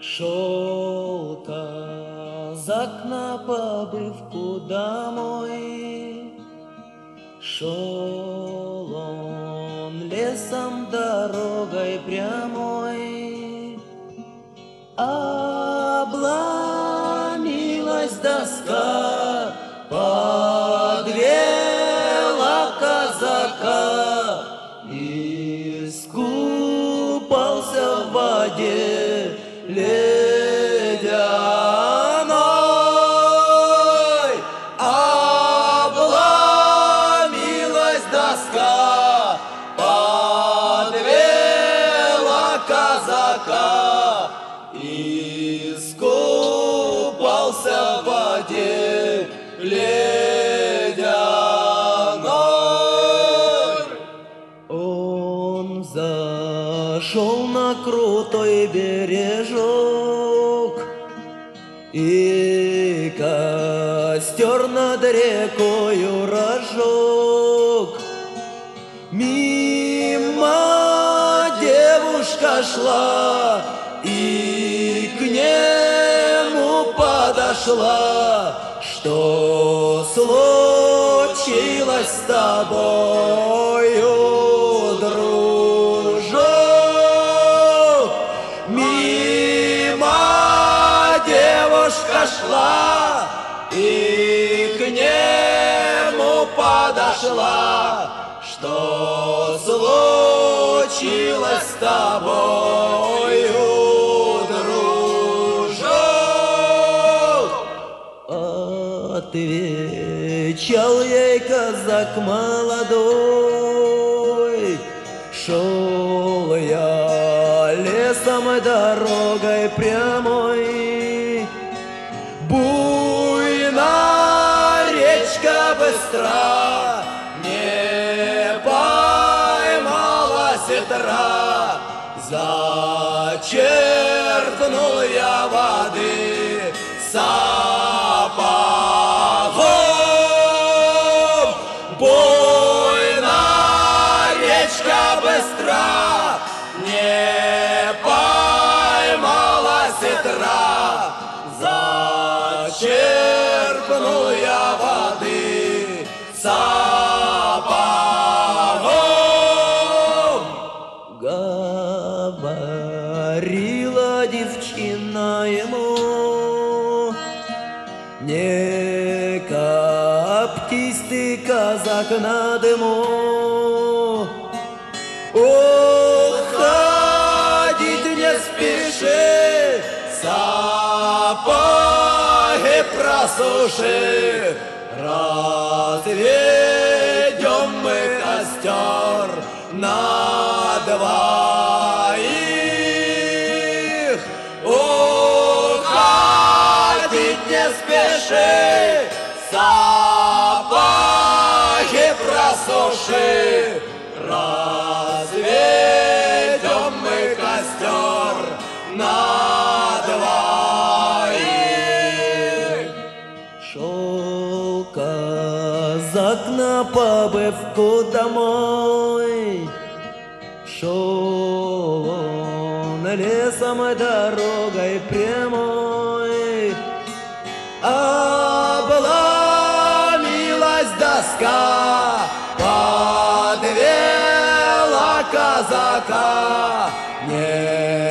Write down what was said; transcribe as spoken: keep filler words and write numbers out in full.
Шел казак на побывку домой, шел он лесом дорогой прямой, обломилась доска, подвела казака, искупался в воде ледяной, обломилась доска, подвела казака, искупался в воде ледяной. Он зашел на крутой бережок, и костер над рекою разжег. Мимо девушка шла и к нему подошла. Что случилось с тобою, дружок? Мимо девушка шла и к нему подошла. Что случилось с тобою, дружок? Отвечал ей казак молодой: шел я лесом и дорогой прямой, буйна речка быстра, не поймала сетра. Зачерпнул я воды сапогом, буйна речка быстра, не поймала сетра. Зачерпнул я воды сапогом. Говорила девчина ему: не коптись ты, казак, на дыму. Уходить не спеши, сапоги просуши, разведем мы костер на двоих. Уходить не спеши, сапоги просуши, разведем мы костер на двоих. Шел казак на побывку домой, шел он лесом и дорогой прямой, обломилась доска, подвела казака, не